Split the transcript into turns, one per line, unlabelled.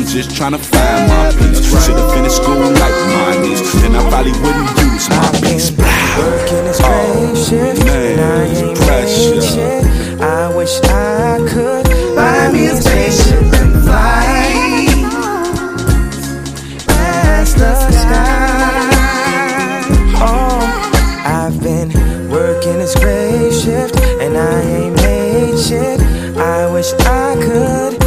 I'm just tryna find my peace. Should've finished school like mine is, then I probably wouldn't use my peace.
Working this grave shift, and I ain't made shit. I wish I could buy me a spaceship and fly past the sky. Oh, I've been working this grave shift, and I ain't made shit. I wish I could